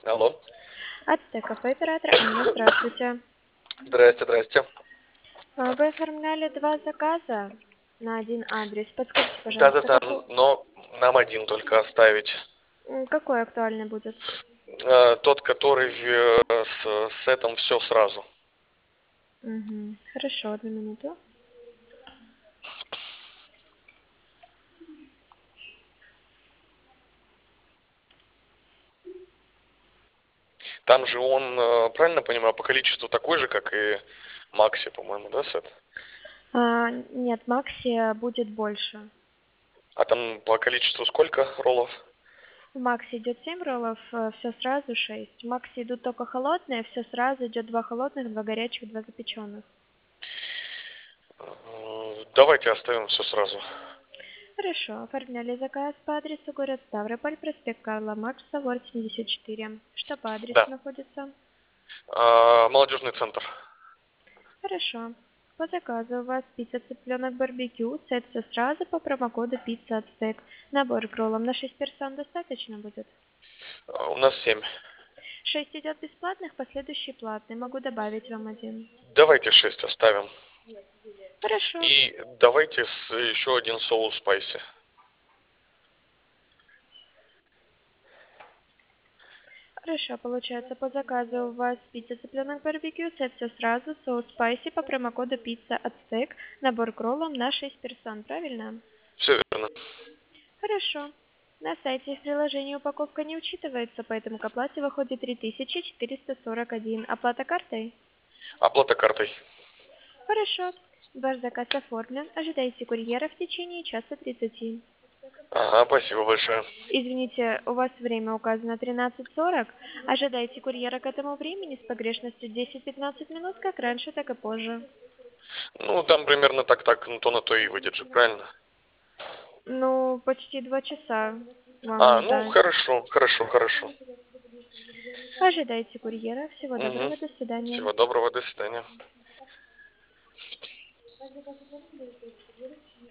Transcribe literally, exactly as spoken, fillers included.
Алло. Ацтек кафе, оператор Анна, здравствуйте. Здрасте, здрасте. А, Вы оформляли два заказа на один адрес. Подскажите, пожалуйста, Да-да-да, какой, но нам один только оставить. какой актуальный будет? Э, Тот, который э, с сетом все сразу. Угу. Хорошо, одну минуту. Там же он, э, правильно понимаю, по количеству такой же, как и Макси, по-моему, да, сет? А, нет, Макси будет больше. А там по количеству сколько роллов? В Макси идет семь роллов, все сразу шесть. В Макси идут только холодные, все сразу идет два холодных, два горячих, два запеченных. Э, Давайте оставим все сразу. Хорошо, оформляли заказ по адресу город Ставрополь, проспект Карла Маркса, город семьдесят четыре. Что по адресу Да. находится? А, Молодежный центр. Хорошо. По заказу у вас пицца цыпленок барбекю, сет все сразу по промокоду пицца ацтек. Набор к роллам на шесть персон достаточно будет? А, У нас семь. Шесть идет бесплатных, последующий платный. Могу добавить вам один. Давайте шесть оставим. Хорошо. И давайте с, еще один соус спайси. Хорошо, получается, по заказу у вас пицца цыпленок барбекю, сет все сразу, соус спайси по промокоду пицца ацтек, набор к роллам на шесть персон, правильно? Все верно. Хорошо. На сайте в приложении упаковка не учитывается, поэтому к оплате выходит три тысячи четыреста сорок один. Оплата картой? Оплата картой. Хорошо. Ваш заказ оформлен. Ожидайте курьера в течение часа тридцати. Ага, спасибо большое. Извините, у вас время указано тринадцать сорок. Ожидайте курьера к этому времени с погрешностью десять-пятнадцать минут, как раньше, так и позже. Ну, там примерно так-так, ну, то на то и выдержит, правильно? Ну, почти два часа А, вам ну, ждать. хорошо, хорошо, хорошо. Ожидайте курьера. Всего Угу. доброго, до свидания. Всего доброго, до свидания.